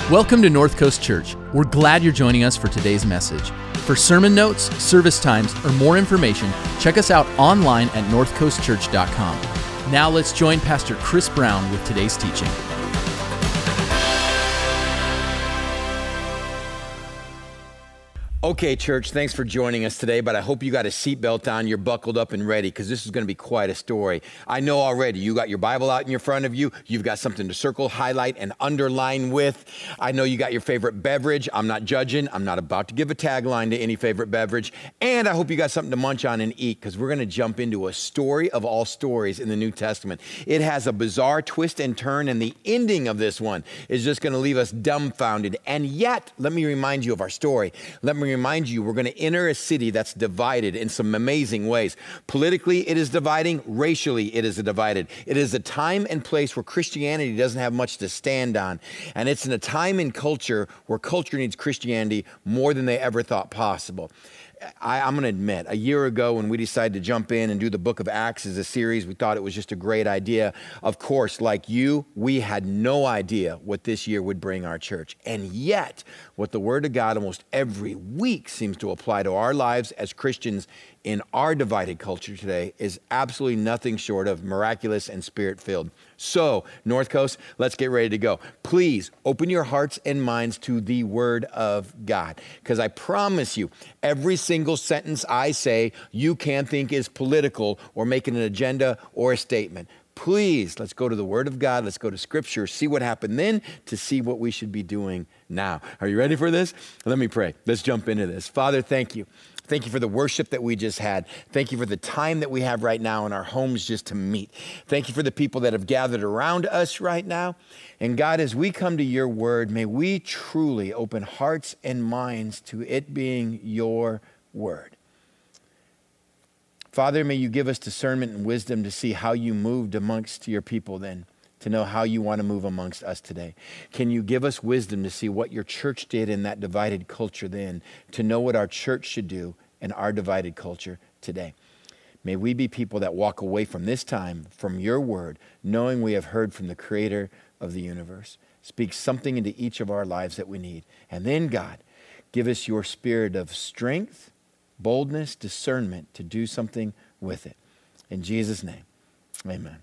Welcome to North Coast Church. We're glad you're joining us for today's message. For sermon notes, service times, or more information, check us out online at northcoastchurch.com. Now let's join Pastor Chris Brown with today's teaching. Okay, church, thanks for joining us today, but I hope you got a seatbelt on, you're buckled up and ready, because this is going to be quite a story. I know already, you got your Bible out in your front of you, you've got something to circle, highlight, and underline with. I know you got your favorite beverage. I'm not judging. I'm not about to give a tagline to any favorite beverage. And I hope you got something to munch on and eat, because we're going to jump into a story of all stories in the New Testament. It has a bizarre twist and turn, and the ending of this one is just going to leave us dumbfounded. And yet, let me remind you of our story. Let me remind you, we're going to enter a city that's divided in some amazing ways. Politically, it is dividing. Racially, it is divided. It is a time and place where Christianity doesn't have much to stand on. And it's in a time and culture where culture needs Christianity more than they ever thought possible. I'm going to admit, a year ago when we decided to jump in and do the book of Acts as a series, we thought it was just a great idea. Of course, like you, we had no idea what this year would bring our church. And yet, what the Word of God almost every week seems to apply to our lives as Christians in our divided culture today is absolutely nothing short of miraculous and spirit-filled. So, North Coast, let's get ready to go. Please open your hearts and minds to the Word of God, because I promise you, every single sentence I say, you can think is political or making an agenda or a statement. Please, let's go to the Word of God. Let's go to Scripture, see what happened then to see what we should be doing now. Are you ready for this? Let me pray. Let's jump into this. Father, thank you. Thank you for the worship that we just had. Thank you for the time that we have right now in our homes just to meet. Thank you for the people that have gathered around us right now. And God, as we come to your word, may we truly open hearts and minds to it being your word. Father, may you give us discernment and wisdom to see how you moved amongst your people then, to know how you want to move amongst us today. Can you give us wisdom to see what your church did in that divided culture then, to know what our church should do in our divided culture today? May we be people that walk away from this time, from your word, knowing we have heard from the creator of the universe. Speak something into each of our lives that we need. And then, God, give us your spirit of strength, boldness, discernment to do something with it. In Jesus' name, amen.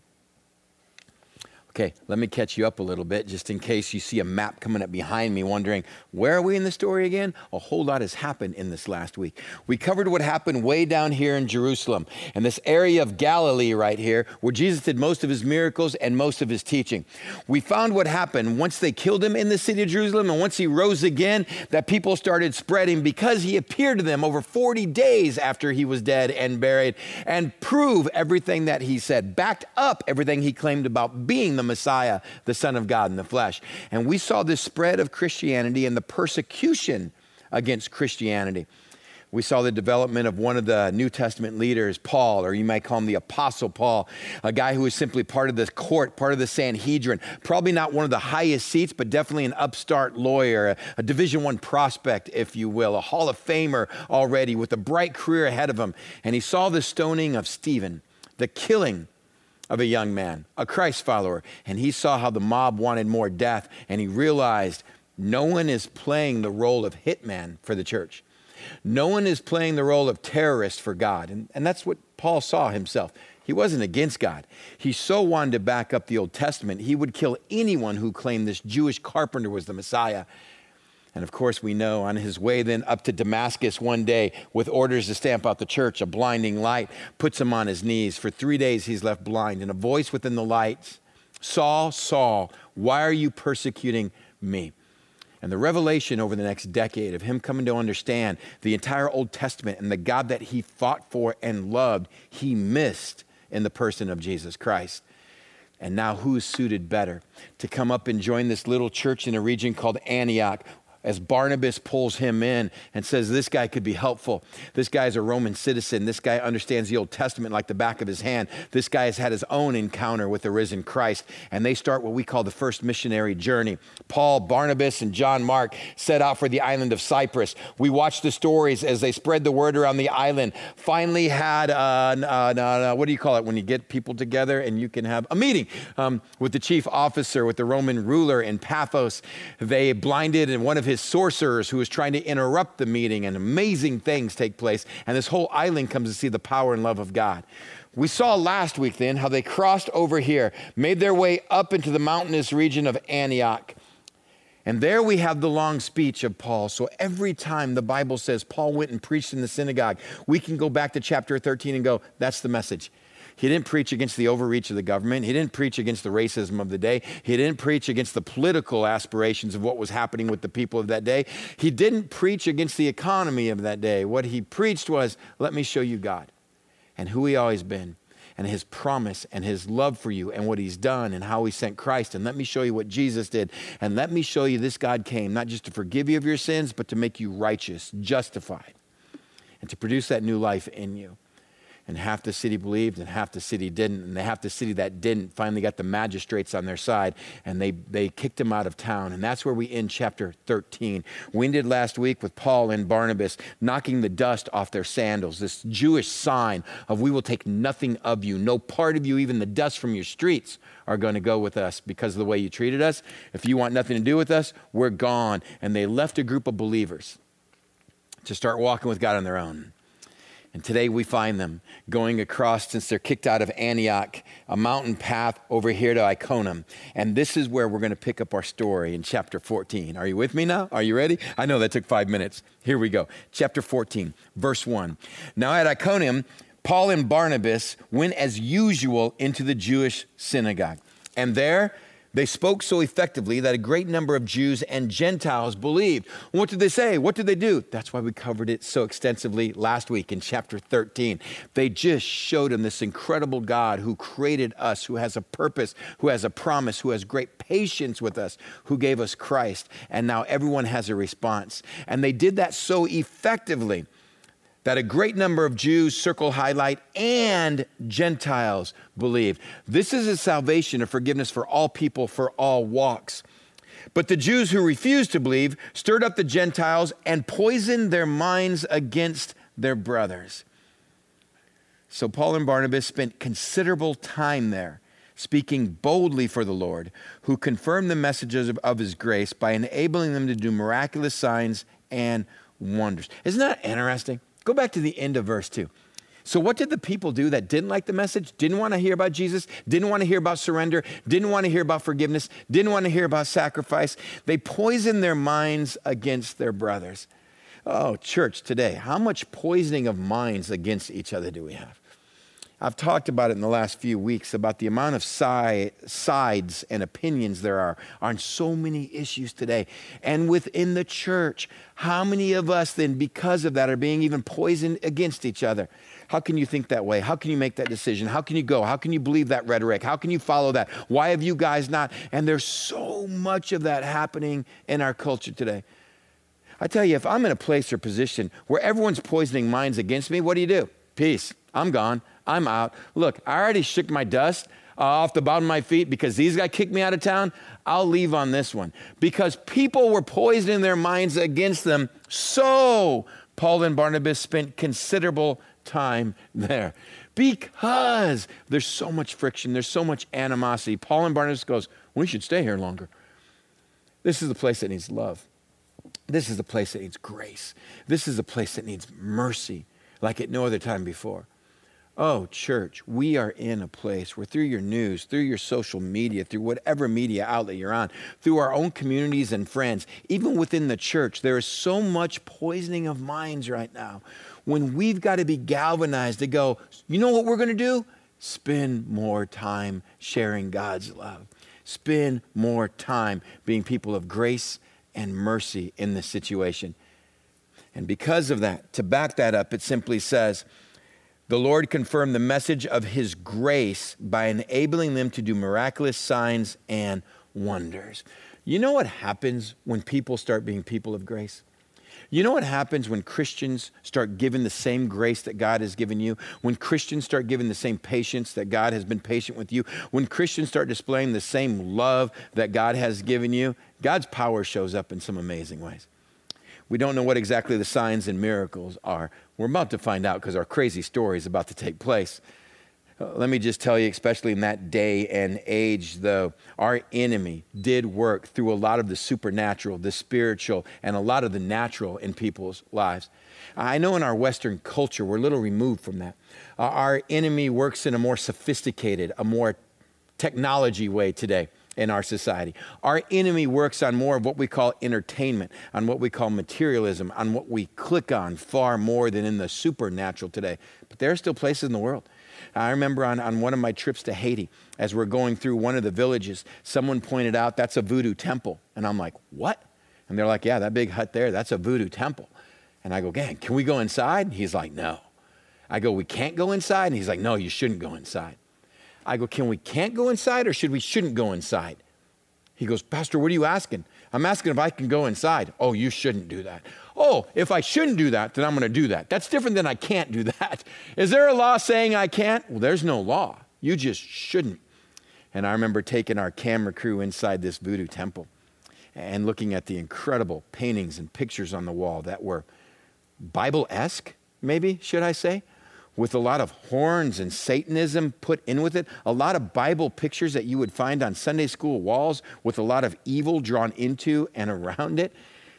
Okay, let me catch you up a little bit, just in case you see a map coming up behind me wondering, where are we in the story again? A whole lot has happened in this last week. We covered what happened way down here in Jerusalem, and this area of Galilee right here, where Jesus did most of his miracles and most of his teaching. We found what happened once they killed him in the city of Jerusalem, and once he rose again, that people started spreading because he appeared to them over 40 days after he was dead and buried, and proved everything that he said, backed up everything he claimed about being the Messiah, the Son of God in the flesh. And we saw this spread of Christianity and the persecution against Christianity. We saw the development of one of the New Testament leaders, Paul, or you might call him the Apostle Paul, a guy who was simply part of the court, part of the Sanhedrin, probably not one of the highest seats, but definitely an upstart lawyer, a Division I prospect, if you will, a Hall of Famer already with a bright career ahead of him. And he saw the stoning of Stephen, the killing of a young man, a Christ follower, and he saw how the mob wanted more death, and he realized no one is playing the role of hitman for the church. No one is playing the role of terrorist for God, and that's what Paul saw himself. He wasn't against God. He so wanted to back up the Old Testament, he would kill anyone who claimed this Jewish carpenter was the Messiah. And of course, we know on his way then up to Damascus one day with orders to stamp out the church, a blinding light puts him on his knees. For 3 days, he's left blind. And a voice within the light, Saul, Saul, why are you persecuting me? And the revelation over the next decade of him coming to understand the entire Old Testament and the God that he fought for and loved, he missed in the person of Jesus Christ. And now who's suited better to come up and join this little church in a region called Antioch, as Barnabas pulls him in and says, this guy could be helpful. This guy's a Roman citizen. This guy understands the Old Testament like the back of his hand. This guy has had his own encounter with the risen Christ. And they start what we call the first missionary journey. Paul, Barnabas, and John Mark set out for the island of Cyprus. We watched the stories as they spread the word around the island. Finally had, what do you call it when you get people together and you can have a meeting with the chief officer, with the Roman ruler in Paphos. They blinded one of his sorcerers who was trying to interrupt the meeting, and amazing things take place. And this whole island comes to see the power and love of God. We saw last week then how they crossed over here, made their way up into the mountainous region of Antioch. And there we have the long speech of Paul. So every time the Bible says Paul went and preached in the synagogue, we can go back to chapter 13 and go, that's the message. He didn't preach against the overreach of the government. He didn't preach against the racism of the day. He didn't preach against the political aspirations of what was happening with the people of that day. He didn't preach against the economy of that day. What he preached was, let me show you God and who he always been, and his promise and his love for you and what he's done and how he sent Christ. And let me show you what Jesus did. And let me show you this God came not just to forgive you of your sins, but to make you righteous, justified, and to produce that new life in you. And half the city believed and half the city didn't. And half the city that didn't finally got the magistrates on their side, and they kicked him out of town. And that's where we end chapter 13. We ended last week with Paul and Barnabas knocking the dust off their sandals, this Jewish sign of we will take nothing of you. No part of you, even the dust from your streets, are going to go with us because of the way you treated us. If you want nothing to do with us, we're gone. And they left a group of believers to start walking with God on their own. And today we find them going across, since they're kicked out of Antioch, a mountain path over here to Iconium. And this is where we're going to pick up our story in chapter 14. Are you with me now? Are you ready? I know that took 5 minutes. Here we go. Chapter 14, verse 1. Now at Iconium, Paul and Barnabas went as usual into the Jewish synagogue. And there they spoke so effectively that a great number of Jews and Gentiles believed. What did they say? What did they do? That's why we covered it so extensively last week in chapter 13. They just showed them this incredible God who created us, who has a purpose, who has a promise, who has great patience with us, who gave us Christ. And now everyone has a response. And they did that so effectively that a great number of Jews, circle highlight, and Gentiles believed. This is a salvation of forgiveness for all people, for all walks. But the Jews who refused to believe stirred up the Gentiles and poisoned their minds against their brothers. So Paul and Barnabas spent considerable time there, speaking boldly for the Lord, who confirmed the messages of his grace by enabling them to do miraculous signs and wonders. Isn't that interesting? Go back to the end of verse 2. So what did the people do that didn't like the message, didn't want to hear about Jesus, didn't want to hear about surrender, didn't want to hear about forgiveness, didn't want to hear about sacrifice? They poisoned their minds against their brothers. Oh, church today, how much poisoning of minds against each other do we have? I've talked about it in the last few weeks, about the amount of sides and opinions there are on so many issues today. And within the church, how many of us then, because of that, are being even poisoned against each other? How can you think that way? How can you make that decision? How can you go? How can you believe that rhetoric? How can you follow that? Why have you guys not? And there's so much of that happening in our culture today. I tell you, if I'm in a place or position where everyone's poisoning minds against me, what do? Peace. I'm gone. I'm out. Look, I already shook my dust off the bottom of my feet because these guys kicked me out of town. I'll leave on this one. Because people were poisoning their minds against them. So Paul and Barnabas spent considerable time there. Because there's so much friction. There's so much animosity. Paul and Barnabas goes, we should stay here longer. This is the place that needs love. This is the place that needs grace. This is the place that needs mercy like at no other time before. Oh, church, we are in a place where through your news, through your social media, through whatever media outlet you're on, through our own communities and friends, even within the church, there is so much poisoning of minds right now when we've got to be galvanized to go, you know what we're going to do? Spend more time sharing God's love. Spend more time being people of grace and mercy in this situation. And because of that, to back that up, it simply says, the Lord confirmed the message of his grace by enabling them to do miraculous signs and wonders. You know what happens when people start being people of grace? You know what happens when Christians start giving the same grace that God has given you? When Christians start giving the same patience that God has been patient with you? When Christians start displaying the same love that God has given you? God's power shows up in some amazing ways. We don't know what exactly the signs and miracles are. We're about to find out because our crazy story is about to take place. Let me just tell you, especially in that day and age, though, our enemy did work through a lot of the supernatural, the spiritual, and a lot of the natural in people's lives. I know in our Western culture, we're a little removed from that. Our enemy works in a more sophisticated, a more technology way today in our society. Our enemy works on more of what we call entertainment, on what we call materialism, on what we click on far more than in the supernatural today. But there are still places in the world. I remember on one of my trips to Haiti, as we're going through one of the villages, someone pointed out, that's a voodoo temple. And I'm like, what? And they're like, yeah, that big hut there, that's a voodoo temple. And I go, gang, can we go inside? And he's like, no. I go, we can't go inside? And he's like, no, you shouldn't go inside. I go, can't go inside or shouldn't go inside? He goes, Pastor, what are you asking? I'm asking if I can go inside. Oh, you shouldn't do that. Oh, if I shouldn't do that, then I'm going to do that. That's different than I can't do that. Is there a law saying I can't? Well, there's no law. You just shouldn't. And I remember taking our camera crew inside this voodoo temple and looking at the incredible paintings and pictures on the wall that were Bible-esque, maybe, should I say, with a lot of horns and Satanism put in with it, a lot of Bible pictures that you would find on Sunday school walls with a lot of evil drawn into and around it.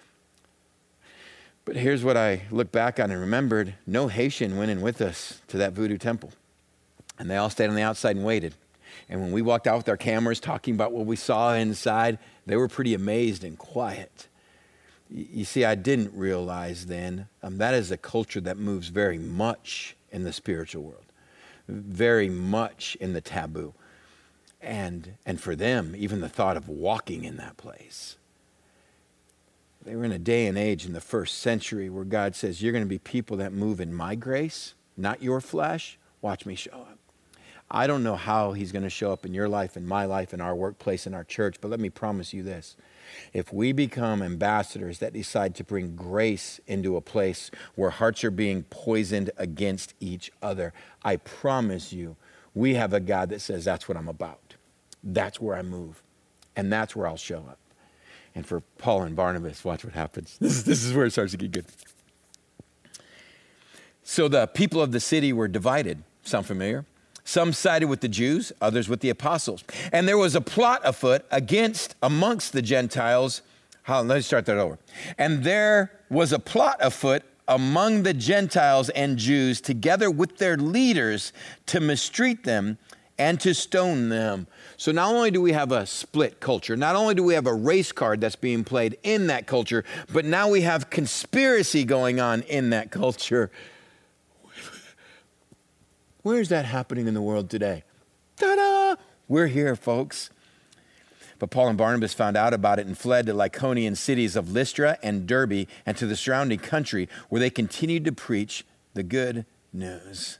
But here's what I look back on and remembered. No Haitian went in with us to that voodoo temple. And they all stayed on the outside and waited. And when we walked out with our cameras talking about what we saw inside, they were pretty amazed and quiet. You see, I didn't realize then that is a culture that moves very much in the spiritual world, very much in the taboo. And for them, even the thought of walking in that place. They were in a day and age in the first century where God says, you're going to be people that move in my grace, not your flesh. Watch me show up. I don't know how he's going to show up in your life, in my life, in our workplace, in our church, but let me promise you this. If we become ambassadors that decide to bring grace into a place where hearts are being poisoned against each other, I promise you, we have a God that says, that's what I'm about. That's where I move. And that's where I'll show up. And for Paul and Barnabas, watch what happens. This is where it starts to get good. So the people of the city were divided. Sound familiar? Some sided with the Jews, others with the apostles. And there was a plot afoot amongst the Gentiles. Let me start that over. And there was a plot afoot among the Gentiles and Jews together with their leaders to mistreat them and to stone them. So not only do we have a split culture, not only do we have a race card that's being played in that culture, but now we have conspiracy going on in that culture. Where is that happening in the world today? Ta-da! We're here, folks. But Paul and Barnabas found out about it and fled to Lycaonian cities of Lystra and Derbe and to the surrounding country where they continued to preach the good news.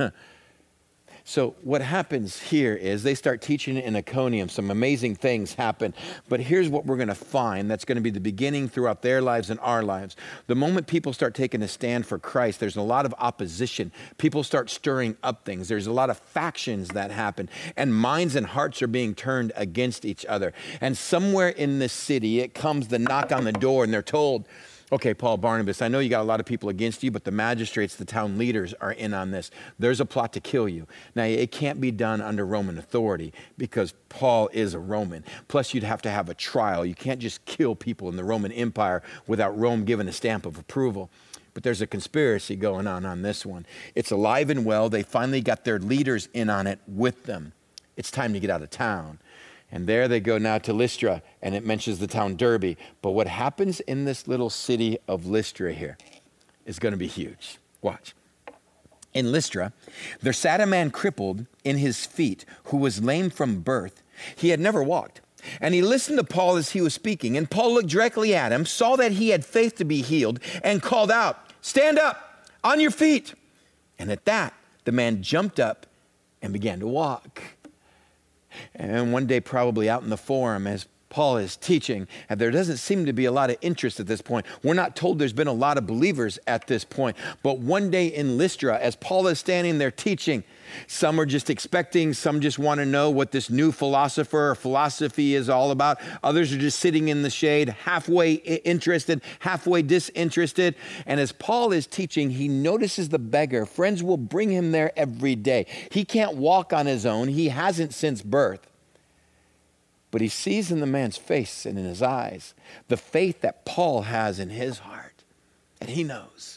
So what happens here is they start teaching in Iconium. Some amazing things happen. But here's what we're going to find that's going to be the beginning throughout their lives and our lives. The moment people start taking a stand for Christ, there's a lot of opposition. People start stirring up things. There's a lot of factions that happen. And minds and hearts are being turned against each other. And somewhere in this city, it comes the knock on the door and they're told, okay, Paul, Barnabas, I know you got a lot of people against you, but the magistrates, the town leaders are in on this. There's a plot to kill you. Now, it can't be done under Roman authority because Paul is a Roman. Plus, you'd have to have a trial. You can't just kill people in the Roman Empire without Rome giving a stamp of approval. But there's a conspiracy going on this one. It's alive and well. They finally got their leaders in on it with them. It's time to get out of town. And there they go now to Lystra, and it mentions the town Derbe. But what happens in this little city of Lystra here is going to be huge. Watch. In Lystra, there sat a man crippled in his feet who was lame from birth. He had never walked. And he listened to Paul as he was speaking. And Paul looked directly at him, saw that he had faith to be healed, and called out, "Stand up on your feet." And at that, the man jumped up and began to walk. And one day, probably out in the forum, as Paul is teaching, and there doesn't seem to be a lot of interest at this point. We're not told there's been a lot of believers at this point. But one day in Lystra, as Paul is standing there teaching, some are just expecting, some just want to know what this new philosopher or philosophy is all about. Others are just sitting in the shade, halfway interested, halfway disinterested. And as Paul is teaching, he notices the beggar. Friends will bring him there every day. He can't walk on his own. He hasn't since birth. But he sees in the man's face and in his eyes the faith that Paul has in his heart. And he knows.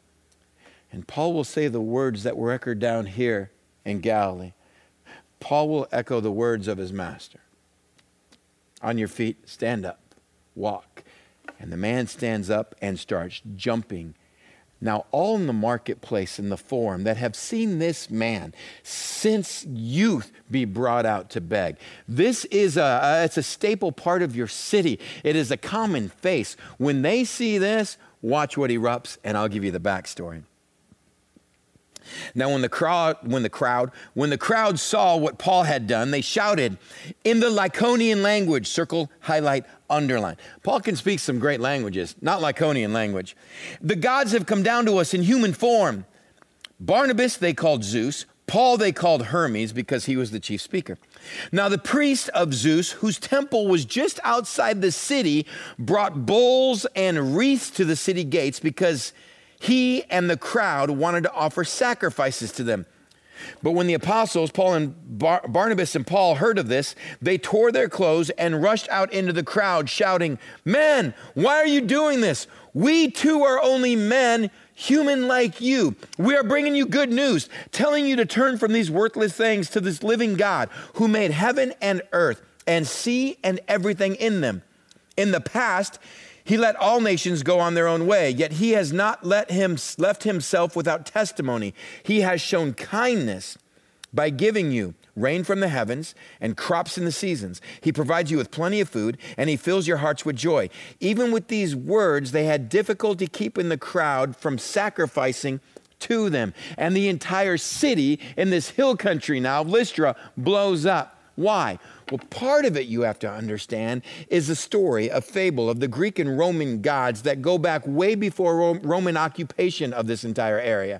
And Paul will say the words that were echoed down here in Galilee. Paul will echo the words of his master. On your feet, stand up, walk. And the man stands up and starts jumping. Now, all in the marketplace, in the forum, that have seen this man since youth be brought out to beg. This is it's a staple part of your city. It is a common face. When they see this, watch what erupts, and I'll give you the backstory. Now, when the crowd saw what Paul had done, they shouted in the Lycaonian language, circle, highlight, underline. Paul can speak some great languages, not Lycaonian language. The gods have come down to us in human form. Barnabas they called Zeus. Paul they called Hermes because he was the chief speaker. Now the priest of Zeus, whose temple was just outside the city, brought bowls and wreaths to the city gates because he and the crowd wanted to offer sacrifices to them. But when the apostles, Paul and Barnabas and Paul heard of this, they tore their clothes and rushed out into the crowd shouting, "Men, why are you doing this? We too are only men, human like you. We are bringing you good news, telling you to turn from these worthless things to this living God who made heaven and earth and sea and everything in them. In the past, he let all nations go on their own way, yet he has not left himself without testimony. He has shown kindness by giving you rain from the heavens and crops in the seasons. He provides you with plenty of food, and he fills your hearts with joy." Even with these words, they had difficulty keeping the crowd from sacrificing to them. And the entire city in this hill country now, Lystra, blows up. Why? Well, part of it you have to understand is a story, a fable of the Greek and Roman gods that go back way before Roman occupation of this entire area.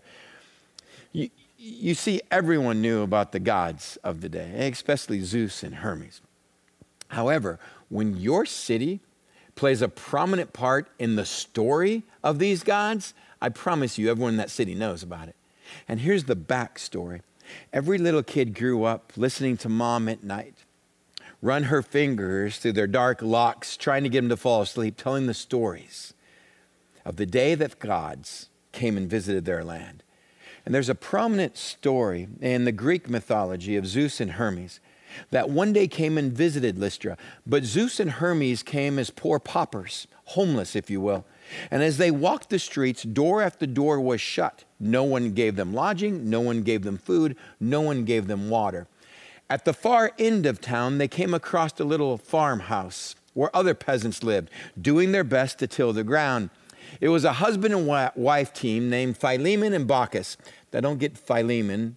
You see, everyone knew about the gods of the day, especially Zeus and Hermes. However, when your city plays a prominent part in the story of these gods, I promise you everyone in that city knows about it. And here's the backstory. Every little kid grew up listening to mom at night run her fingers through their dark locks, trying to get them to fall asleep, telling the stories of the day that gods came and visited their land. And there's a prominent story in the Greek mythology of Zeus and Hermes that one day came and visited Lystra. But Zeus and Hermes came as poor paupers, homeless, if you will. And as they walked the streets, door after door was shut. No one gave them lodging, no one gave them food, no one gave them water. At the far end of town, they came across a little farmhouse where other peasants lived, doing their best to till the ground. It was a husband and wife team named Philemon and Baucis. Now, don't get Philemon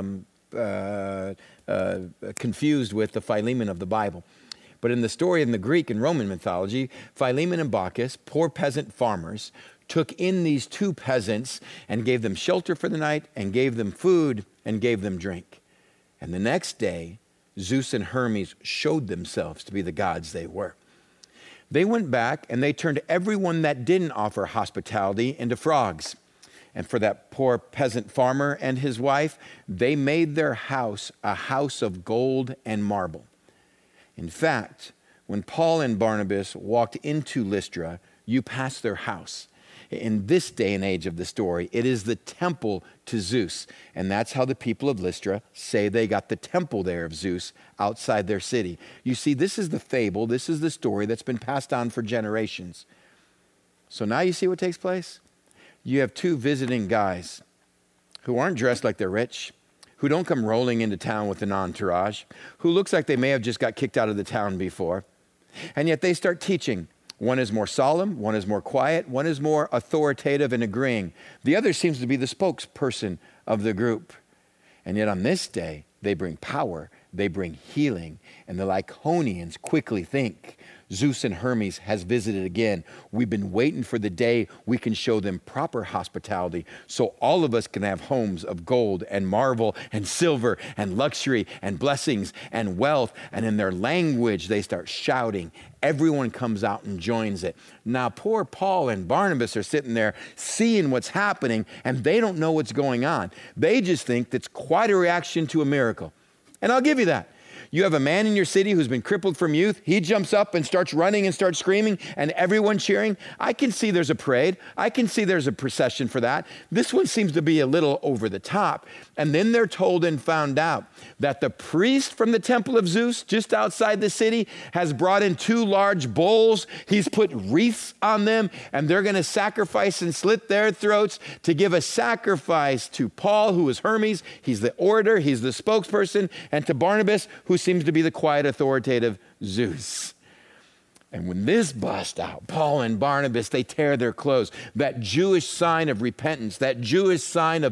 confused with the Philemon of the Bible. But in the story in the Greek and Roman mythology, Philemon and Baucis, poor peasant farmers, took in these two peasants and gave them shelter for the night and gave them food and gave them drink. And the next day, Zeus and Hermes showed themselves to be the gods they were. They went back and they turned everyone that didn't offer hospitality into frogs. And for that poor peasant farmer and his wife, they made their house a house of gold and marble. In fact, when Paul and Barnabas walked into Lystra, you passed their house. In this day and age of the story, it is the temple to Zeus. And that's how the people of Lystra say they got the temple there of Zeus outside their city. You see, this is the fable, this is the story that's been passed on for generations. So now you see what takes place? You have two visiting guys who aren't dressed like they're rich, who don't come rolling into town with an entourage, who looks like they may have just got kicked out of the town before. And yet they start teaching. One is more solemn, one is more quiet, one is more authoritative and agreeing. The other seems to be the spokesperson of the group. And yet on this day, they bring power, they bring healing, and the Lycaonians quickly think, Zeus and Hermes has visited again. We've been waiting for the day we can show them proper hospitality so all of us can have homes of gold and marble and silver and luxury and blessings and wealth. And in their language, they start shouting. Everyone comes out and joins it. Now, poor Paul and Barnabas are sitting there seeing what's happening, and they don't know what's going on. They just think that's quite a reaction to a miracle. And I'll give you that. You have a man in your city who's been crippled from youth. He jumps up and starts running and starts screaming, and everyone cheering. I can see there's a parade. I can see there's a procession for that. This one seems to be a little over the top. And then they're told and found out that the priest from the temple of Zeus just outside the city has brought in 2 large bowls. He's put wreaths on them, and they're going to sacrifice and slit their throats to give a sacrifice to Paul, who is Hermes. He's the orator. He's the spokesperson. And to Barnabas, who seems to be the quiet, authoritative Zeus. And when this busts out, Paul and Barnabas, they tear their clothes. That Jewish sign of repentance, that Jewish sign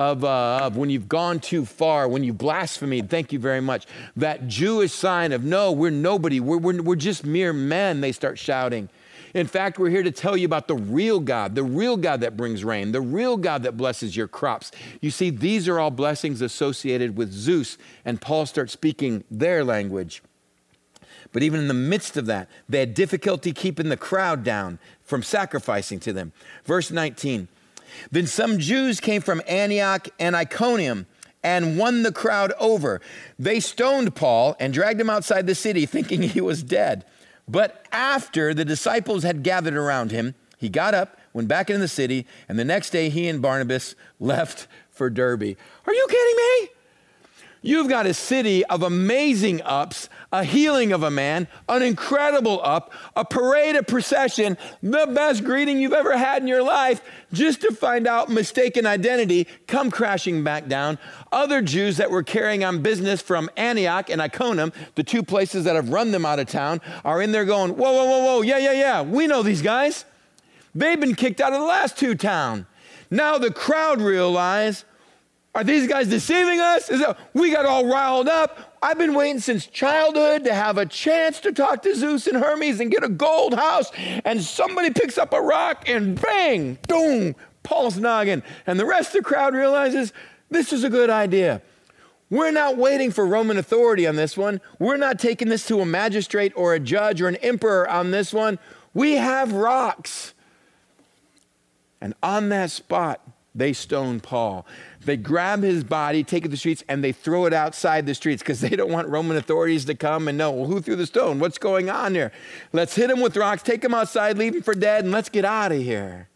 of when you've gone too far, when you blasphemed, thank you very much. That Jewish sign of, no, we're nobody, we're just mere men, they start shouting. In fact, we're here to tell you about the real God that brings rain, the real God that blesses your crops. You see, these are all blessings associated with Zeus, and Paul starts speaking their language. But even in the midst of that, they had difficulty keeping the crowd down from sacrificing to them. Verse 19, then some Jews came from Antioch and Iconium and won the crowd over. They stoned Paul and dragged him outside the city, thinking he was dead. But after the disciples had gathered around him, he got up, went back into the city, and the next day he and Barnabas left for Derbe. Are you kidding me? You've got a city of amazing ups, a healing of a man, an incredible up, a parade, a procession, the best greeting you've ever had in your life, just to find out mistaken identity, come crashing back down. Other Jews that were carrying on business from Antioch and Iconium, the 2 places that have run them out of town, are in there going, whoa, yeah, we know these guys. They've been kicked out of the last 2 towns. Now the crowd realize, are these guys deceiving us? We got all riled up. I've been waiting since childhood to have a chance to talk to Zeus and Hermes and get a gold house. And somebody picks up a rock and bang, boom, Paul's noggin. And the rest of the crowd realizes this is a good idea. We're not waiting for Roman authority on this one. We're not taking this to a magistrate or a judge or an emperor on this one. We have rocks. And on that spot, they stone Paul. They grab his body, take it to the streets, and they throw it outside the streets because they don't want Roman authorities to come and know, well, who threw the stone? What's going on here? Let's hit him with rocks, take him outside, leave him for dead, and let's get out of here.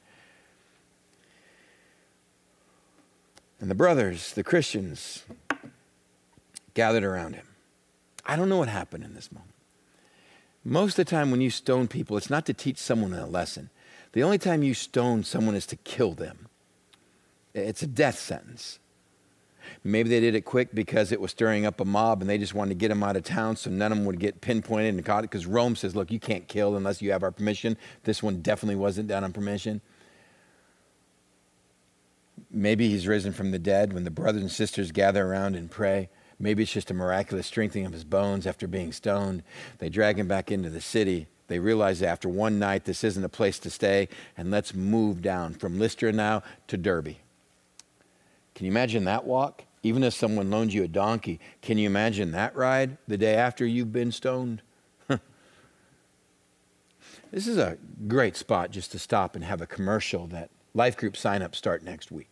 And the brothers, the Christians, gathered around him. I don't know what happened in this moment. Most of the time when you stone people, it's not to teach someone a lesson. The only time you stone someone is to kill them. It's a death sentence. Maybe they did it quick because it was stirring up a mob and they just wanted to get him out of town so none of them would get pinpointed and caught, because Rome says, look, you can't kill unless you have our permission. This one definitely wasn't done on permission. Maybe he's risen from the dead when the brothers and sisters gather around and pray. Maybe it's just a miraculous strengthening of his bones after being stoned. They drag him back into the city. They realize that after one night, this isn't a place to stay, and let's move down from Lystra now to Derbe. Can you imagine that walk? Even if someone loans you a donkey, can you imagine that ride the day after you've been stoned? This is a great spot just to stop and have a commercial that life group sign-ups start next week.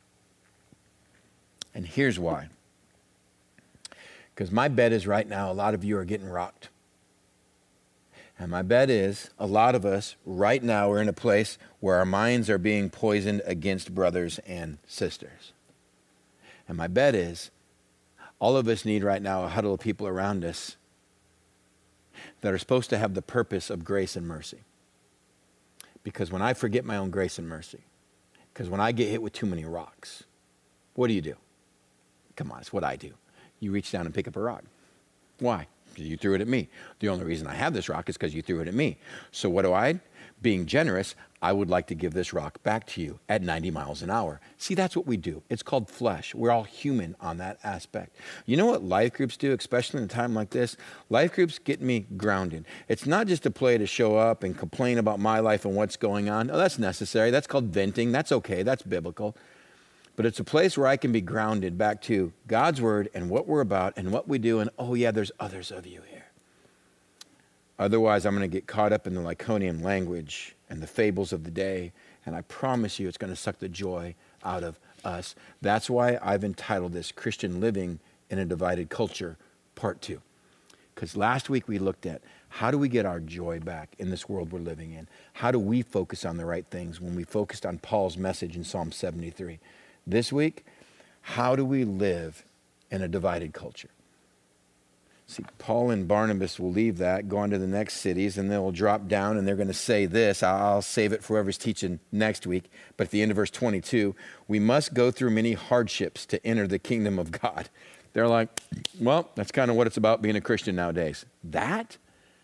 And here's why. Because my bet is right now a lot of you are getting rocked. And my bet is a lot of us right now are in a place where our minds are being poisoned against brothers and sisters. And my bet is all of us need right now a huddle of people around us that are supposed to have the purpose of grace and mercy. Because when I forget my own grace and mercy, because when I get hit with too many rocks, what do? Come on, it's what I do. You reach down and pick up a rock. Why? You threw it at me. The only reason I have this rock is because you threw it at me. So what do? Being generous, I would like to give this rock back to you at 90 miles an hour. See, that's what we do. It's called flesh. We're all human on that aspect. You know what life groups do, especially in a time like this? Life groups get me grounded. It's not just a play to show up and complain about my life and what's going on. Oh, that's necessary. That's called venting. That's okay. That's biblical. But it's a place where I can be grounded back to God's word and what we're about and what we do. And oh yeah, there's others of you here. Otherwise, I'm going to get caught up in the Lycaonian language and the fables of the day, and I promise you it's going to suck the joy out of us. That's why I've entitled this Christian Living in a Divided Culture, Part 2. Because last week we looked at how do we get our joy back in this world we're living in? How do we focus on the right things when we focused on Paul's message in Psalm 73? This week, how do we live in a divided culture? See, Paul and Barnabas will leave that, go on to the next cities, and they'll drop down and they're going to say this. I'll save it for whoever's teaching next week. But at the end of verse 22, we must go through many hardships to enter the kingdom of God. They're like, well, that's kind of what it's about being a Christian nowadays. That?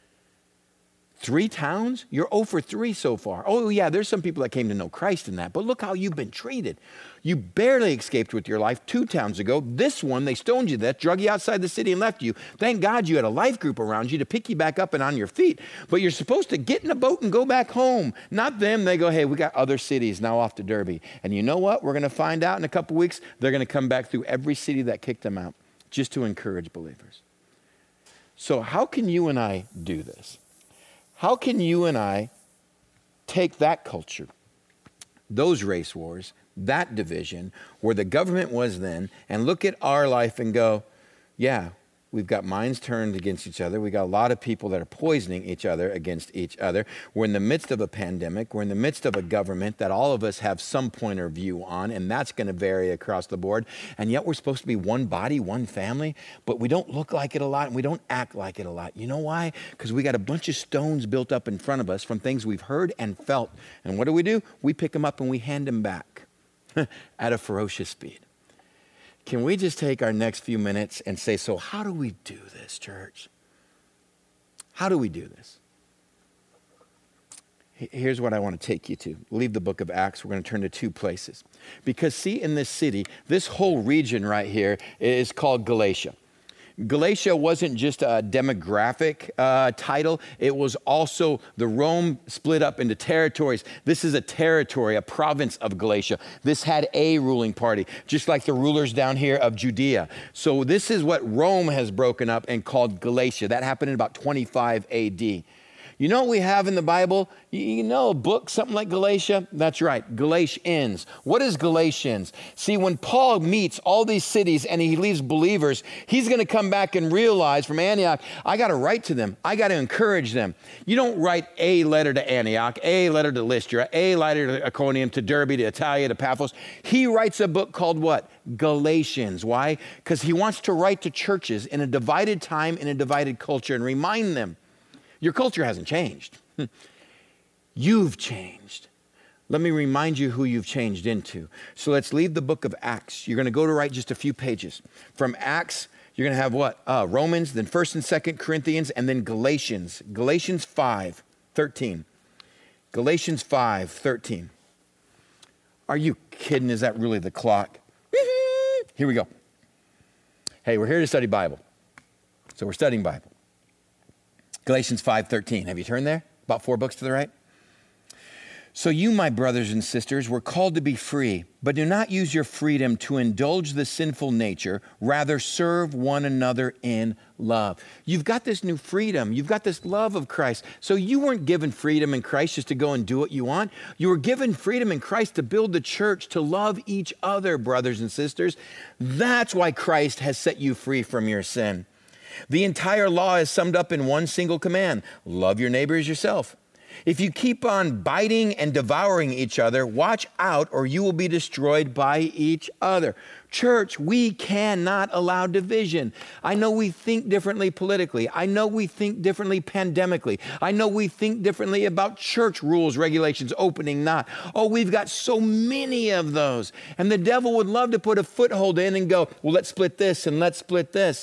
3 towns? You're 0 for 3 so far. Oh yeah, there's some people that came to know Christ in that, but look how you've been treated. You barely escaped with your life 2 towns ago. This one, they stoned you to death, drug you outside the city and left you. Thank God you had a life group around you to pick you back up and on your feet. But you're supposed to get in a boat and go back home. Not them. They go, hey, we got other cities now off to Derby. And you know what? We're going to find out in a couple weeks. They're going to come back through every city that kicked them out just to encourage believers. So how can you and I do this? How can you and I take that culture, those race wars, that division, where the government was then, and look at our life and go, yeah, we've got minds turned against each other. We got a lot of people that are poisoning each other against each other. We're in the midst of a pandemic. We're in the midst of a government that all of us have some point of view on, and that's going to vary across the board. And yet we're supposed to be one body, one family, but we don't look like it a lot and we don't act like it a lot. You know why? Because we got a bunch of stones built up in front of us from things we've heard and felt. And what do? We pick them up and we hand them back at a ferocious speed. Can we just take our next few minutes and say, so how do we do this, church? How do we do this? Here's what I want to take you to. Leave the book of Acts. We're going to turn to 2 places. Because see, in this city, this whole region right here is called Galatia. Galatia wasn't just a demographic title. It was also the Rome split up into territories. This is a territory, a province of Galatia. This had a ruling party, just like the rulers down here of Judea. So this is what Rome has broken up and called Galatia. That happened in about 25 AD. You know what we have in the Bible? You know a book, something like Galatia? That's right, Galatians. What is Galatians? See, when Paul meets all these cities and he leaves believers, he's going to come back and realize from Antioch, I got to write to them. I got to encourage them. You don't write a letter to Antioch, a letter to Lystra, a letter to Iconium, to Derbe, to Italia, to Paphos. He writes a book called what? Galatians. Why? Because he wants to write to churches in a divided time, in a divided culture, and remind them, your culture hasn't changed. You've changed. Let me remind you who you've changed into. So let's leave the book of Acts. You're going to go to write just a few pages. From Acts, you're going to have what? Romans, then 1st and 2nd Corinthians, and then Galatians. Galatians 5:13. Galatians 5:13. Are you kidding? Is that really the clock? Here we go. Hey, we're here to study Bible. So we're studying Bible. Galatians 5:13. Have you turned there? About 4 books to the right. So you, my brothers and sisters, were called to be free, but do not use your freedom to indulge the sinful nature. Rather, serve one another in love. You've got this new freedom. You've got this love of Christ. So you weren't given freedom in Christ just to go and do what you want. You were given freedom in Christ to build the church, to love each other, brothers and sisters. That's why Christ has set you free from your sin. The entire law is summed up in one single command: love your neighbor as yourself. If you keep on biting and devouring each other, watch out or you will be destroyed by each other. Church, we cannot allow division. I know we think differently politically. I know we think differently pandemically. I know we think differently about church rules, regulations, opening, not. Oh, we've got so many of those. And the devil would love to put a foothold in and go, well, let's split this and let's split this.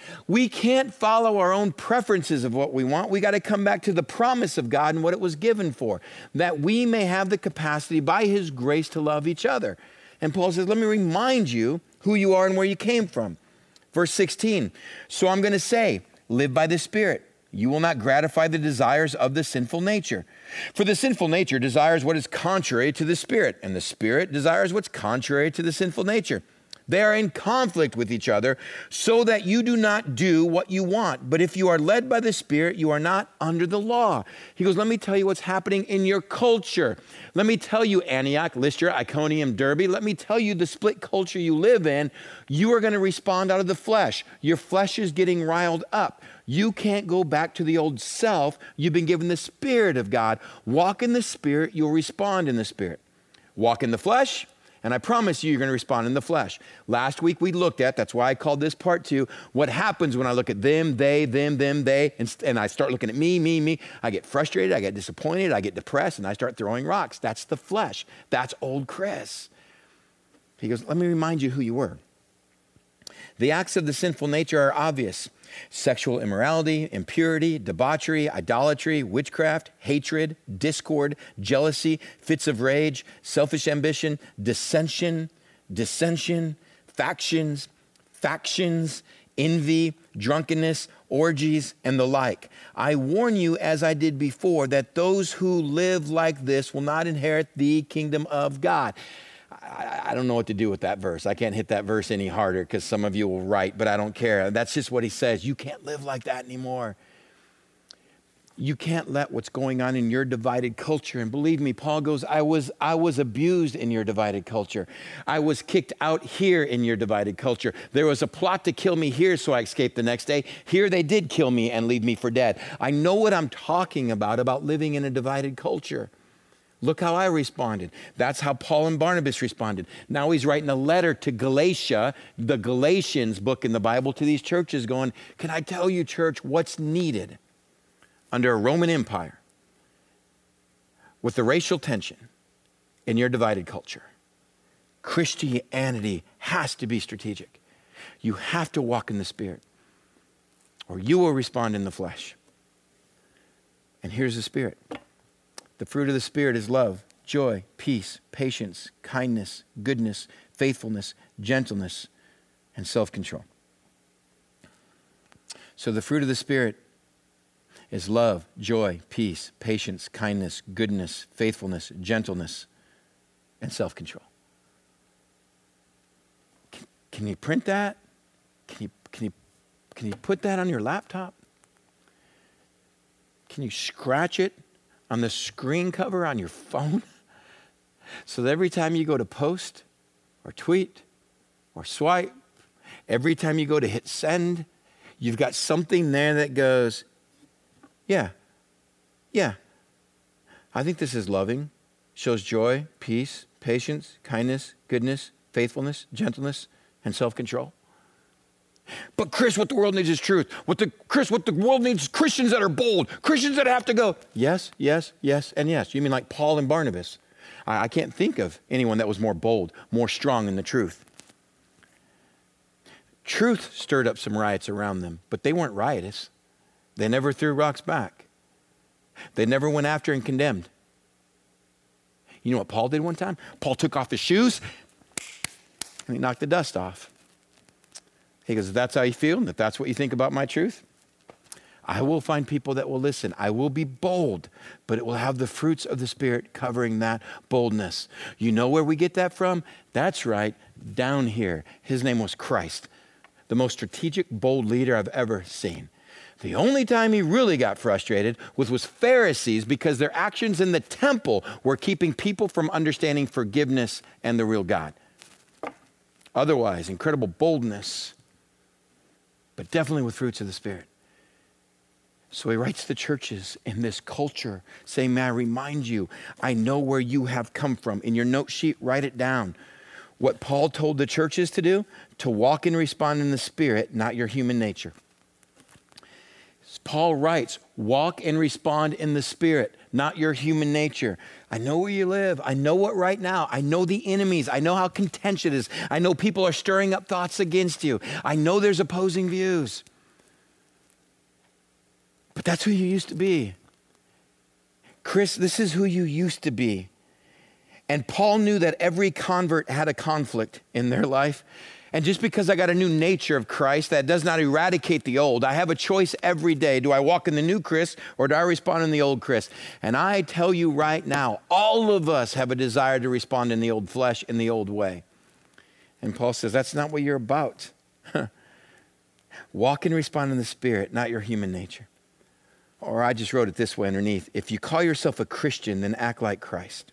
We can't follow our own preferences of what we want. We got to come back to the promise of God and what it was given for, that we may have the capacity by his grace to love each other. And Paul says, let me remind you who you are and where you came from. Verse 16, so I'm going to say, live by the Spirit. You will not gratify the desires of the sinful nature. For the sinful nature desires what is contrary to the Spirit, and the Spirit desires what's contrary to the sinful nature. They are in conflict with each other, so that you do not do what you want. But if you are led by the Spirit, you are not under the law. He goes, let me tell you what's happening in your culture. Let me tell you, Antioch, Lystra, Iconium, Derbe. Let me tell you the split culture you live in. You are going to respond out of the flesh. Your flesh is getting riled up. You can't go back to the old self. You've been given the Spirit of God. Walk in the Spirit, you'll respond in the Spirit. Walk in the flesh, and I promise you, you're going to respond in the flesh. Last week we looked at, that's why I called this part 2, what happens when I look at them, they, and I start looking at me. I get frustrated, I get disappointed, I get depressed, and I start throwing rocks. That's the flesh. That's old Chris. He goes, let me remind you who you were. The acts of the sinful nature are obvious. Sexual immorality, impurity, debauchery, idolatry, witchcraft, hatred, discord, jealousy, fits of rage, selfish ambition, dissension, factions, envy, drunkenness, orgies, and the like. I warn you, as I did before, that those who live like this will not inherit the kingdom of God. I don't know what to do with that verse. I can't hit that verse any harder because some of you will write, but I don't care. That's just what he says. You can't live like that anymore. You can't let what's going on in your divided culture. And believe me, Paul goes, I was abused in your divided culture. I was kicked out here in your divided culture. There was a plot to kill me here, so I escaped the next day. Here they did kill me and leave me for dead. I know what I'm talking about living in a divided culture. Look how I responded. That's how Paul and Barnabas responded. Now he's writing a letter to Galatia, the Galatians book in the Bible, to these churches going, can I tell you, church, what's needed under a Roman Empire with the racial tension in your divided culture? Christianity has to be strategic. You have to walk in the Spirit, or you will respond in the flesh. And here's the Spirit. The fruit of the Spirit is love, joy, peace, patience, kindness, goodness, faithfulness, gentleness, and self-control. So the fruit of the Spirit is love, joy, peace, patience, kindness, goodness, faithfulness, gentleness, and self-control. Can you print that? Can you put that on your laptop? Can you scratch it on the screen cover on your phone, so that every time you go to post or tweet or swipe, every time you go to hit send, you've got something there that goes, yeah, I think this is loving, shows joy, peace, patience, kindness, goodness, faithfulness, gentleness, and self-control. But Chris, what the world needs is truth. What the world needs is Christians that are bold, Christians that have to go, yes, and yes. You mean like Paul and Barnabas? I can't think of anyone that was more bold, more strong in the truth. Truth stirred up some riots around them, but they weren't riotous. They never threw rocks back. They never went after and condemned. You know what Paul did one time? Paul took off his shoes and he knocked the dust off. He goes, if that's how you feel, and if that's what you think about my truth, I will find people that will listen. I will be bold, but it will have the fruits of the Spirit covering that boldness. You know where we get that from? That's right, down here. His name was Christ, the most strategic, bold leader I've ever seen. The only time he really got frustrated was Pharisees, because their actions in the temple were keeping people from understanding forgiveness and the real God. Otherwise, incredible boldness, but definitely with fruits of the Spirit. So he writes to churches in this culture saying, may I remind you, I know where you have come from. In your note sheet, write it down. What Paul told the churches to do, to walk and respond in the Spirit, not your human nature. Paul writes, walk and respond in the Spirit, not your human nature. I know where you live. I know what right now. I know the enemies. I know how contentious it is. I know people are stirring up thoughts against you. I know there's opposing views. But that's who you used to be. Chris, this is who you used to be. And Paul knew that every convert had a conflict in their life. And just because I got a new nature of Christ, that does not eradicate the old. I have a choice every day. Do I walk in the new Chris or do I respond in the old Chris? And I tell you right now, all of us have a desire to respond in the old flesh, in the old way. And Paul says, that's not what you're about. Walk and respond in the Spirit, not your human nature. Or I just wrote it this way underneath. If you call yourself a Christian, then act like Christ.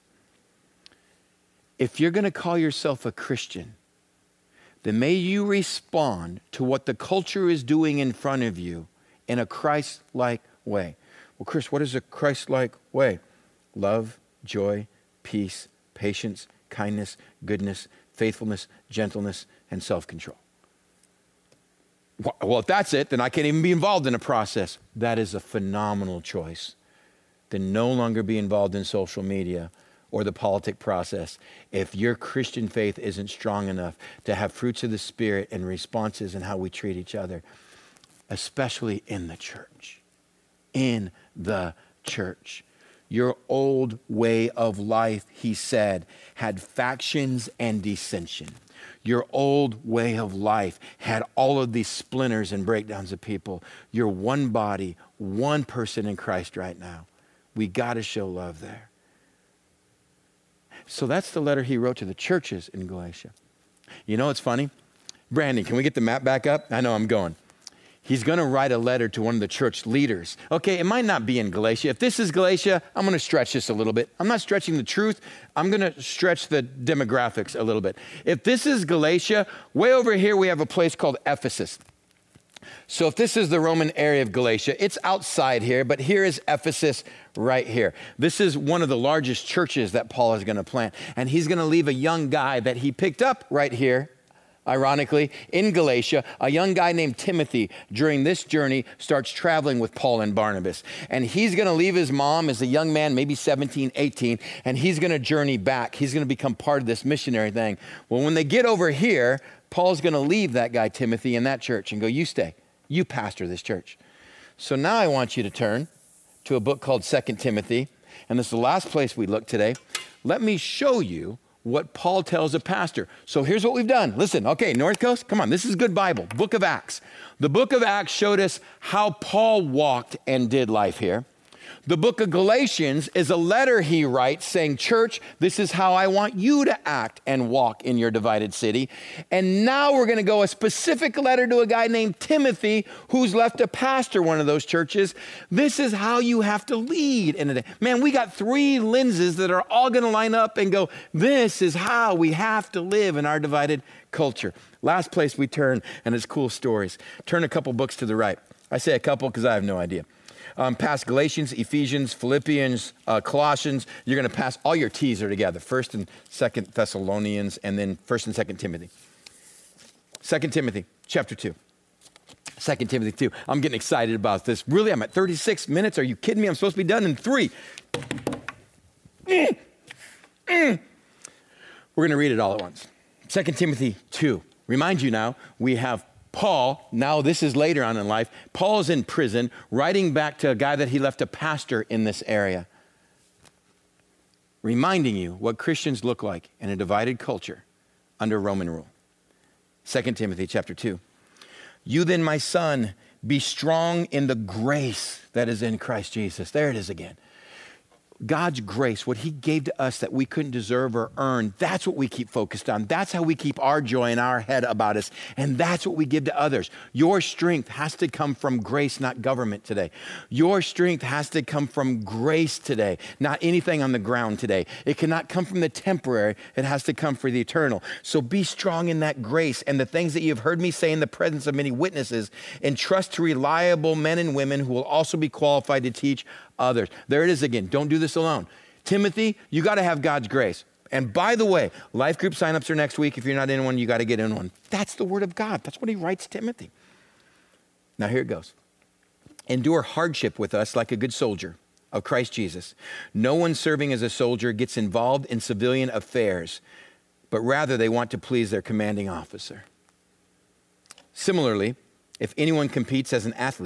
If you're going to call yourself a Christian, then may you respond to what the culture is doing in front of you in a Christ-like way. Well, Chris, what is a Christ-like way? Love, joy, peace, patience, kindness, goodness, faithfulness, gentleness, and self-control. Well, if that's it, then I can't even be involved in a process. That is a phenomenal choice. Then no longer be involved in social media or the politic process if your Christian faith isn't strong enough to have fruits of the Spirit and responses in how we treat each other, especially in the church. In the church. Your old way of life, he said, had factions and dissension. Your old way of life had all of these splinters and breakdowns of people. You're one body, one person in Christ right now. We got to show love there. So that's the letter he wrote to the churches in Galatia. You know, it's funny. Brandon, can we get the map back up? I know I'm going. He's going to write a letter to one of the church leaders. Okay, it might not be in Galatia. If this is Galatia, I'm going to stretch this a little bit. I'm not stretching the truth. I'm going to stretch the demographics a little bit. If this is Galatia, way over here we have a place called Ephesus. So if this is the Roman area of Galatia, it's outside here, but here is Ephesus right here. This is one of the largest churches that Paul is going to plant. And he's going to leave a young guy that he picked up right here, ironically, in Galatia. A young guy named Timothy, during this journey, starts traveling with Paul and Barnabas. And he's going to leave his mom as a young man, maybe 17, 18, and he's going to journey back. He's going to become part of this missionary thing. Well, when they get over here, Paul's going to leave that guy, Timothy, in that church and go, you stay. You pastor this church. So now I want you to turn to a book called 2 Timothy. And this is the last place we look today. Let me show you what Paul tells a pastor. So here's what we've done. Listen, okay, North Coast, come on. This is good Bible. Book of Acts. The book of Acts showed us how Paul walked and did life here. The book of Galatians is a letter he writes saying, church, this is how I want you to act and walk in your divided city. And now we're going to go a specific letter to a guy named Timothy who's left to pastor one of those churches. This is how you have to lead in a day. Man, we got 3 lenses that are all going to line up and go, this is how we have to live in our divided culture. Last place we turn, and it's cool stories. Turn a couple books to the right. I say a couple because I have no idea. Past Galatians, Ephesians, Philippians, Colossians. You're going to pass, all your T's are together. 1st and 2nd Thessalonians, and then 1st and 2nd Timothy. 2 Timothy, chapter 2. 2 Timothy 2. I'm getting excited about this. Really, I'm at 36 minutes. Are you kidding me? I'm supposed to be done in 3. We're going to read it all at once. 2 Timothy 2. Remind you now, we have Paul, now this is later on in life, Paul is in prison, writing back to a guy that he left a pastor in this area, reminding you what Christians look like in a divided culture under Roman rule. 2 Timothy chapter 2. You then, my son, be strong in the grace that is in Christ Jesus. There it is again. God's grace, what he gave to us that we couldn't deserve or earn, that's what we keep focused on. That's how we keep our joy in our head about us. And that's what we give to others. Your strength has to come from grace, not government today. Your strength has to come from grace today, not anything on the ground today. It cannot come from the temporary. It has to come for the eternal. So be strong in that grace and the things that you've heard me say in the presence of many witnesses, and trust to reliable men and women who will also be qualified to teach others. There it is again. Don't do this alone. Timothy, you got to have God's grace. And by the way, life group signups are next week. If you're not in one, you got to get in one. That's the word of God. That's what he writes Timothy. Now here it goes. Endure hardship with us like a good soldier of Christ Jesus. No one serving as a soldier gets involved in civilian affairs, but rather they want to please their commanding officer. Similarly, if anyone competes as an athlete,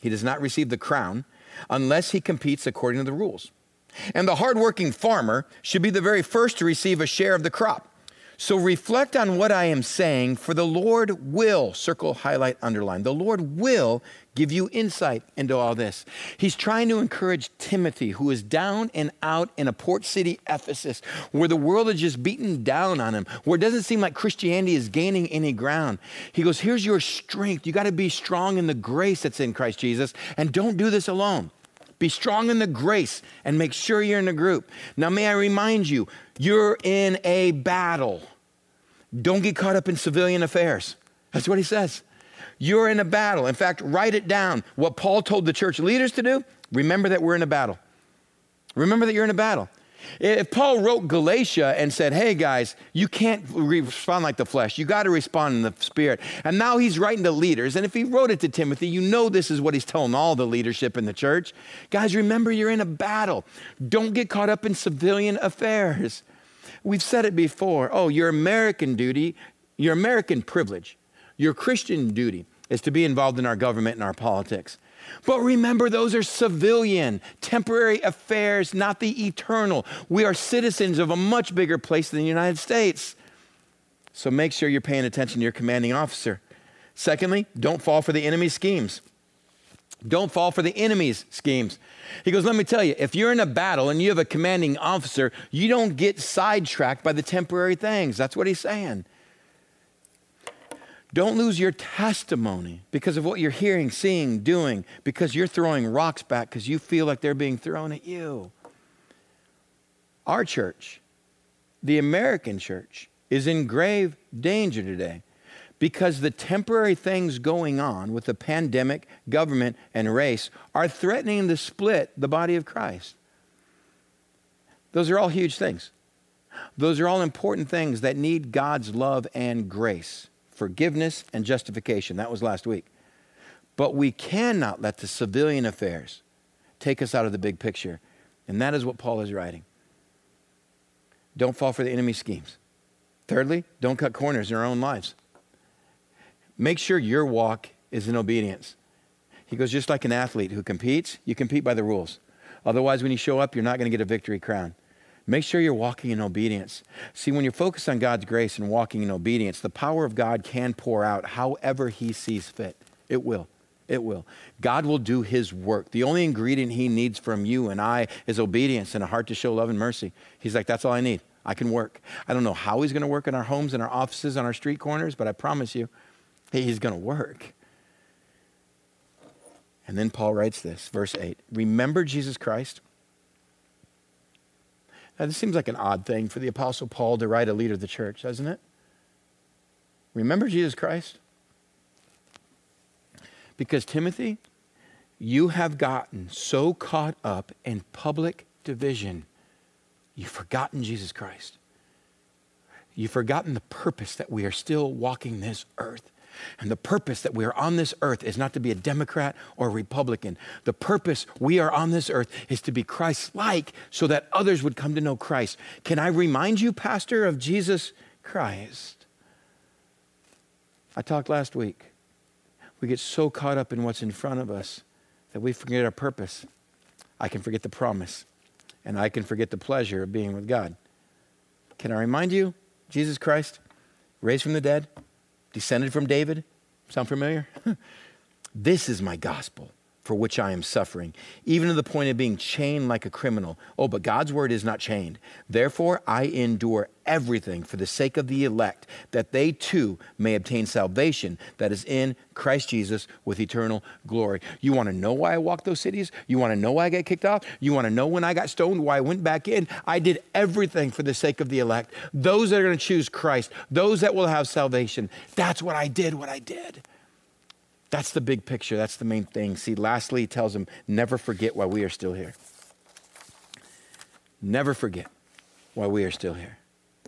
He does not receive the crown unless he competes according to the rules. And the hardworking farmer should be the very first to receive a share of the crop. So reflect on what I am saying, for the Lord will, circle, highlight, underline, the Lord will give you insight into all this. He's trying to encourage Timothy, who is down and out in a port city, Ephesus, where the world is just beaten down on him, where it doesn't seem like Christianity is gaining any ground. He goes, here's your strength. You got to be strong in the grace that's in Christ Jesus, and don't do this alone. Be strong in the grace and make sure you're in a group. Now, may I remind you, you're in a battle. Don't get caught up in civilian affairs. That's what he says. You're in a battle. In fact, write it down. What Paul told the church leaders to do, remember that we're in a battle. Remember that you're in a battle. If Paul wrote Galatia and said, hey guys, you can't respond like the flesh. You got to respond in the spirit. And now he's writing to leaders. And if he wrote it to Timothy, you know this is what he's telling all the leadership in the church. Guys, remember you're in a battle. Don't get caught up in civilian affairs. We've said it before. Oh, your American duty, your American privilege, your Christian duty is to be involved in our government and our politics. But remember, those are civilian, temporary affairs, not the eternal. We are citizens of a much bigger place than the United States. So make sure you're paying attention to your commanding officer. Secondly, don't fall for the enemy's schemes. Don't fall for the enemy's schemes. He goes, let me tell you, if you're in a battle and you have a commanding officer, you don't get sidetracked by the temporary things. That's what he's saying. Don't lose your testimony because of what you're hearing, seeing, doing, because you're throwing rocks back because you feel like they're being thrown at you. Our church, the American church, is in grave danger today because the temporary things going on with the pandemic, government, and race are threatening to split the body of Christ. Those are all huge things. Those are all important things that need God's love and grace. Forgiveness and justification. That was last week. But we cannot let the civilian affairs take us out of the big picture. And that is what Paul is writing. Don't fall for the enemy's schemes. Thirdly, don't cut corners in our own lives. Make sure your walk is in obedience. He goes, just like an athlete who competes, you compete by the rules. Otherwise, when you show up, you're not going to get a victory crown. Make sure you're walking in obedience. See, when you're focused on God's grace and walking in obedience, the power of God can pour out however he sees fit. It will. It will. God will do his work. The only ingredient he needs from you and I is obedience and a heart to show love and mercy. He's like, that's all I need. I can work. I don't know how he's going to work in our homes, in our offices, on our street corners, but I promise you, he's going to work. And then Paul writes this, verse 8. Remember Jesus Christ. Now, this seems like an odd thing for the Apostle Paul to write a leader of the church, doesn't it? Remember Jesus Christ? Because, Timothy, you have gotten so caught up in public division, you've forgotten Jesus Christ. You've forgotten the purpose that we are still walking this earth. And the purpose that we are on this earth is not to be a Democrat or a Republican. The purpose we are on this earth is to be Christ-like so that others would come to know Christ. Can I remind you, Pastor, of Jesus Christ? I talked last week. We get so caught up in what's in front of us that we forget our purpose. I can forget the promise, and I can forget the pleasure of being with God. Can I remind you, Jesus Christ, raised from the dead, descended from David. Sound familiar? This is my gospel for which I am suffering, even to the point of being chained like a criminal. Oh, but God's word is not chained. Therefore, I endure everything for the sake of the elect, that they too may obtain salvation that is in Christ Jesus with eternal glory. You want to know why I walked those cities? You want to know why I got kicked off? You want to know when I got stoned, why I went back in? I did everything for the sake of the elect, those that are going to choose Christ, those that will have salvation. That's what I did. That's the big picture. That's the main thing. See, lastly, he tells them, never forget why we are still here. Never forget why we are still here.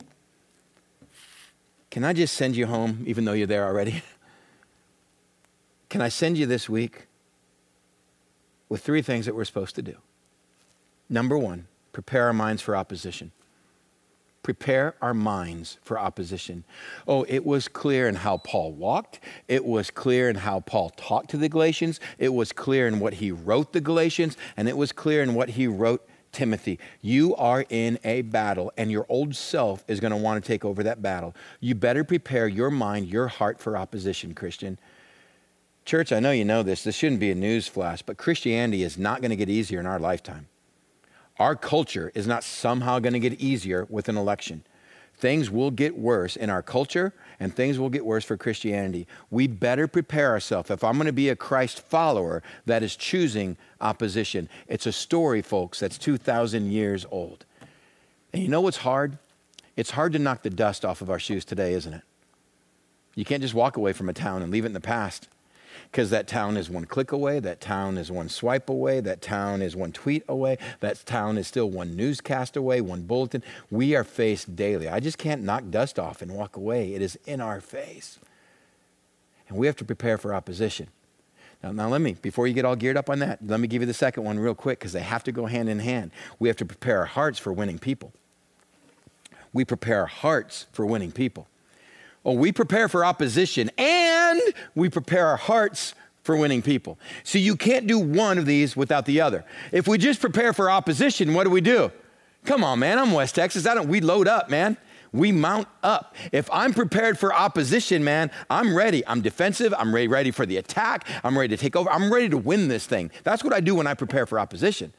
Can I just send you home, even though you're there already? Can I send you this week with 3 things that we're supposed to do? Number 1, prepare our minds for opposition. prepare our minds for opposition. Oh, it was clear in how Paul walked. It was clear in how Paul talked to the Galatians. It was clear in what he wrote the Galatians, and it was clear in what he wrote Timothy. You are in a battle, and your old self is going to want to take over that battle. You better prepare your mind, your heart for opposition, Christian. Church, I know you know this. This shouldn't be a news flash, but Christianity is not going to get easier in our lifetime. Our culture is not somehow going to get easier with an election. Things will get worse in our culture, and things will get worse for Christianity. We better prepare ourselves. If I'm going to be a Christ follower that is choosing opposition, it's a story, folks, that's 2,000 years old. And you know what's hard? It's hard to knock the dust off of our shoes today, isn't it? You can't just walk away from a town and leave it in the past. Because that town is one click away, that town is one swipe away, that town is one tweet away, that town is still one newscast away, one bulletin. We are faced daily. I just can't knock dust off and walk away. It is in our face. And we have to prepare for opposition. Now let me, before you get all geared up on that, let me give you the second one real quick, because they have to go hand in hand. We have to prepare our hearts for winning people. We prepare our hearts for winning people. Oh, we prepare for opposition and we prepare our hearts for winning people. See, you can't do one of these without the other. If we just prepare for opposition, what do? Come on, man, I'm West Texas. We load up, man. We mount up. If I'm prepared for opposition, man, I'm ready. I'm defensive. I'm ready for the attack. I'm ready to take over. I'm ready to win this thing. That's what I do when I prepare for opposition.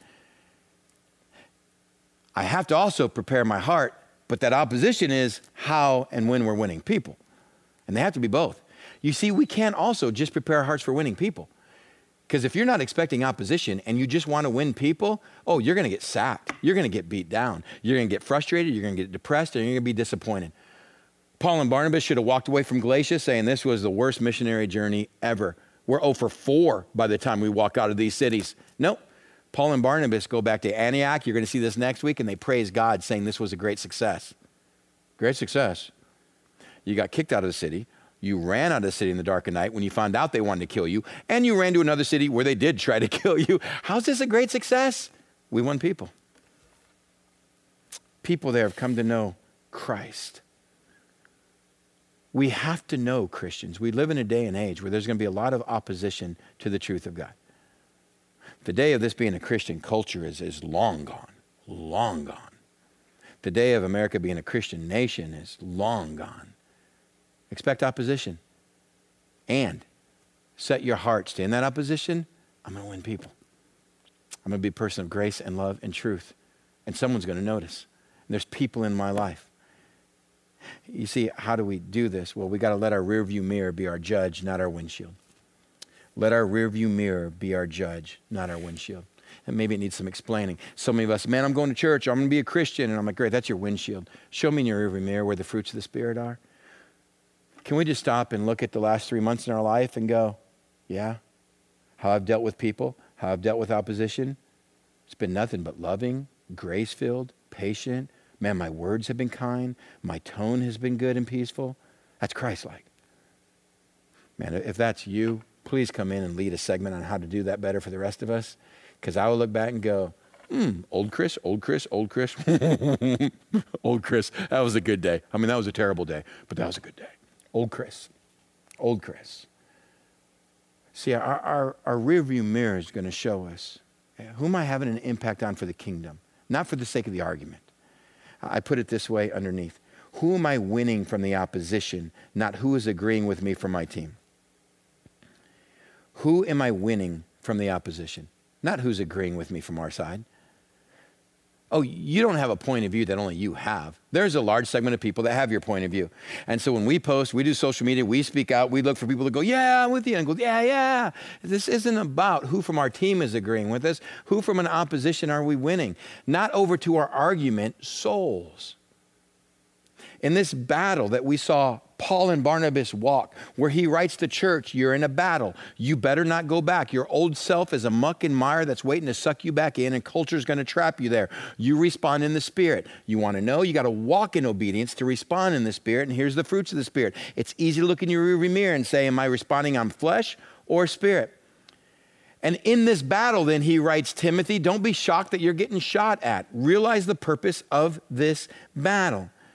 I have to also prepare my heart. But that opposition is how and when we're winning people. And they have to be both. You see, we can't also just prepare our hearts for winning people. Because if you're not expecting opposition and you just want to win people, oh, you're going to get sacked. You're going to get beat down. You're going to get frustrated. You're going to get depressed, and you're going to be disappointed. Paul and Barnabas should have walked away from Galatia saying this was the worst missionary journey ever. We're 0 for 4 by the time we walk out of these cities. Nope. Paul and Barnabas go back to Antioch. You're going to see this next week, and they praise God, saying this was a great success. Great success. You got kicked out of the city. You ran out of the city in the dark of night when you found out they wanted to kill you, and you ran to another city where they did try to kill you. How's this a great success? We won people. People there have come to know Christ. We have to know, Christians. We live in a day and age where there's going to be a lot of opposition to the truth of God. The day of this being a Christian culture is long gone, long gone. The day of America being a Christian nation is long gone. Expect opposition. And set your hearts to, in that opposition, I'm going to win people. I'm going to be a person of grace and love and truth. And someone's going to notice. And there's people in my life. You see, how do we do this? Well, we got to let our rearview mirror be our judge, not our windshield. Let our rearview mirror be our judge, not our windshield. And maybe it needs some explaining. So many of us, man, I'm going to church. I'm going to be a Christian. And I'm like, great, that's your windshield. Show me in your rearview mirror where the fruits of the Spirit are. Can we just stop and look at the last 3 months in our life and go, yeah, how I've dealt with people, how I've dealt with opposition? It's been nothing but loving, grace-filled, patient. Man, my words have been kind. My tone has been good and peaceful. That's Christ-like. Man, if that's you, please come in and lead a segment on how to do that better for the rest of us. Because I will look back and go, old Chris, old Chris, old Chris. Old Chris, that was a good day. I mean, that was a terrible day, but that was a good day. Old Chris, old Chris. See, our rearview mirror is going to show us who am I having an impact on for the kingdom, not for the sake of the argument. I put it this way underneath. Who am I winning from the opposition, not who is agreeing with me from my team? Who am I winning from the opposition? Not who's agreeing with me from our side. Oh, you don't have a point of view that only you have. There's a large segment of people that have your point of view. And so when we post, we do social media, we speak out, we look for people to go, yeah, I'm with you, and go, yeah. This isn't about who from our team is agreeing with us. Who from an opposition are we winning? Not over to our argument, souls. In this battle that we saw Paul and Barnabas walk, where he writes to church, you're in a battle. You better not go back. Your old self is a muck and mire that's waiting to suck you back in, and culture's going to trap you there. You respond in the Spirit. You want to know? You got to walk in obedience to respond in the Spirit, and here's the fruits of the Spirit. It's easy to look in your rearview mirror and say, am I responding on flesh or spirit? And in this battle, then, he writes, Timothy, don't be shocked that you're getting shot at. Realize the purpose of this battle.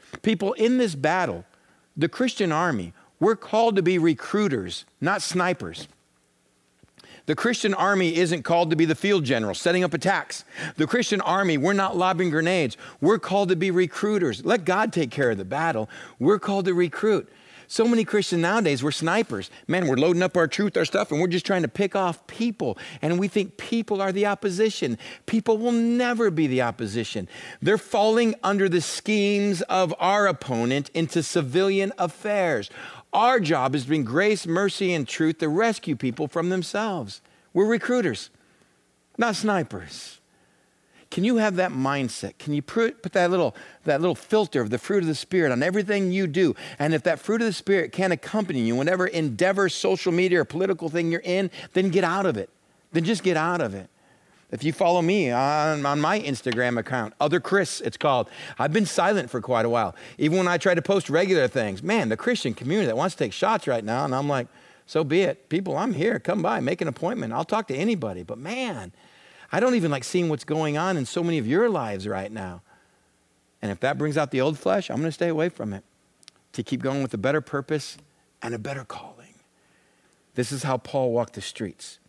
People, in this battle, the Christian army, we're called to be recruiters, not snipers. The Christian army isn't called to be the field general setting up attacks. The Christian army, we're not lobbing grenades. We're called to be recruiters. Let God take care of the battle. We're called to recruit. So many Christians nowadays, we're snipers. Man, we're loading up our truth, our stuff, and we're just trying to pick off people. And we think people are the opposition. People will never be the opposition. They're falling under the schemes of our opponent into civilian affairs. Our job is to bring grace, mercy, and truth to rescue people from themselves. We're recruiters, not snipers. Can you have that mindset? Can you put that little filter of the fruit of the Spirit on everything you do? And if that fruit of the Spirit can't accompany you, whatever endeavor, social media, or political thing you're in, then get out of it. Then just get out of it. If you follow me on my Instagram account, Other Chris, it's called, I've been silent for quite a while. Even when I try to post regular things, man, the Christian community that wants to take shots right now, and I'm like, so be it. People, I'm here. Come by, make an appointment. I'll talk to anybody. But man, I don't even like seeing what's going on in so many of your lives right now. And if that brings out the old flesh, I'm going to stay away from it to keep going with a better purpose and a better calling. This is how Paul walked the streets.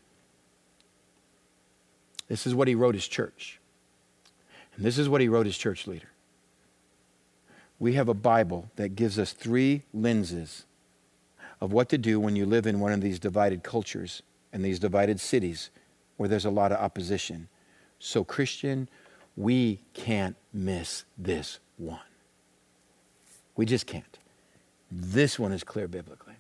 This is what he wrote his church. And this is what he wrote his church leader. We have a Bible that gives us 3 lenses of what to do when you live in one of these divided cultures and these divided cities where there's a lot of opposition. So Christian, we can't miss this one. We just can't. This one is clear biblically.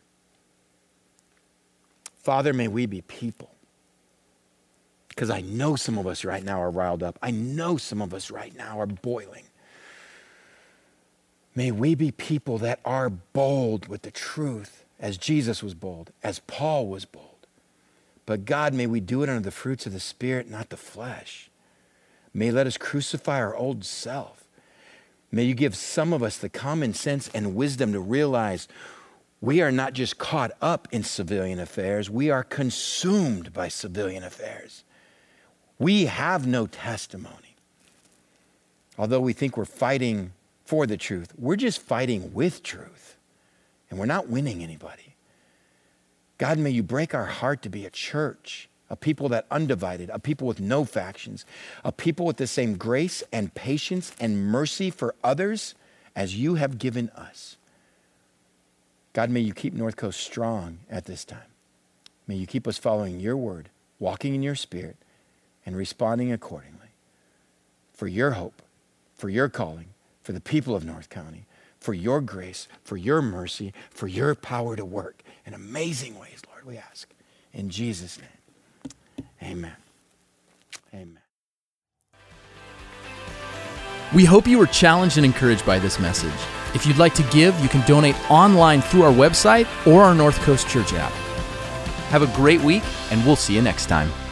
Father, may we be people. Because I know some of us right now are riled up. I know some of us right now are boiling. May we be people that are bold with the truth as Jesus was bold, as Paul was bold. But God, may we do it under the fruits of the Spirit, not the flesh. May you let us crucify our old self. May you give some of us the common sense and wisdom to realize we are not just caught up in civilian affairs, we are consumed by civilian affairs. We have no testimony. Although we think we're fighting for the truth, we're just fighting with truth. And we're not winning anybody. God, may you break our heart to be a church, a people that undivided, a people with no factions, a people with the same grace and patience and mercy for others as you have given us. God, may you keep North Coast strong at this time. May you keep us following your word, walking in your Spirit, and responding accordingly for your hope, for your calling, for the people of North County, for your grace, for your mercy, for your power to work in amazing ways, Lord, we ask. In Jesus' name, amen. Amen. We hope you were challenged and encouraged by this message. If you'd like to give, you can donate online through our website or our North Coast Church app. Have a great week, and we'll see you next time.